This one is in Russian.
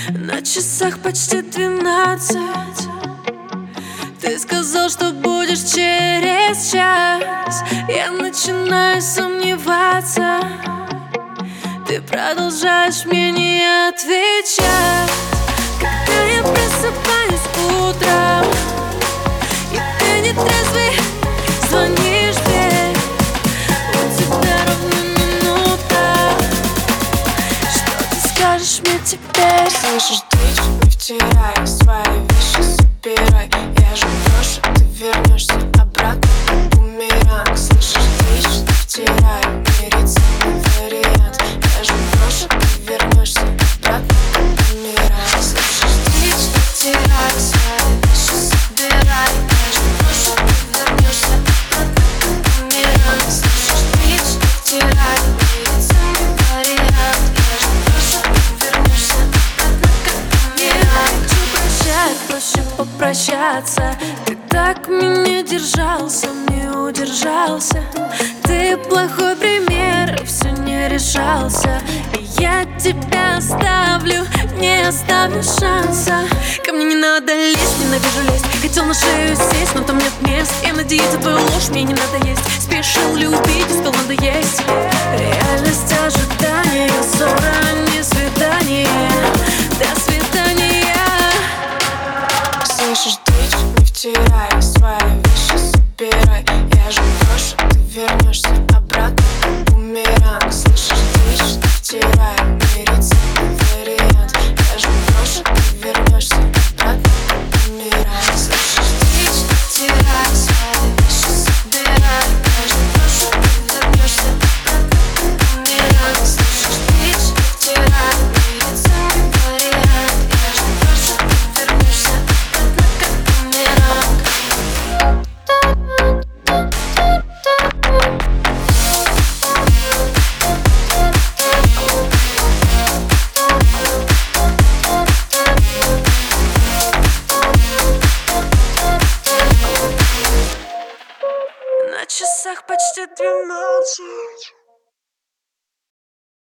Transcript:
На часах почти 12. Ты сказал, что будешь через час. Я начинаю сомневаться. Ты продолжаешь мне не отвечать. Когда я просыпаюсь утром, и ты не трезвый, звонишь в дверь. У тебя ровно минута. Что ты скажешь мне теперь? Слышишь, дичь, не втирай, свои вещи собирай. Я же брошу, ты вернешься обратно, как бумеранг. Слышишь, дичь, не втирай, мириться не вариант. Я же брошу, ты вернешься обратно, как бумеранг. Слышишь, дичь, не втирай, свои вещи собирай. Я же брошу, ты вернешься обратно, как бумеранг. Слышишь, дичь, не втирай, мириться не вариант. Я же брошу, ты вернешься обратно, как бумеранг. Хочу прощать, проще попрощаться. Ты так меня держал, сам не удержался. Ты плохой пример, и все не решался. И я тебя оставлю, не оставлю шанса. Ко мне не надо лезть, ненавижу лезть. Хотел на шею сесть, но там нет мест. Я надеюсь, твою ложь мне не надо есть. Спешил любить, успел надоесть. Реальность ожидания, ссора, не свидание. До свидания. Слышишь, дичь, не втирай, свои вещи собирай. Я же брошу, ты вернешься обратно, как бумеранг. Слышишь, дичь, не втирай, мириться не вариант. Я же брошу, ты вернешься обратно, как бумеранг. Слышишь, дичь, не втирай, свои вещи собирай. Я же брошу, ты вернешься обратно, как бумеранг. Слышишь, дичь, не втирай, мириться не вариант. Я же брошу, ты вернешься обратно, как бумеранг. На часах почти 12.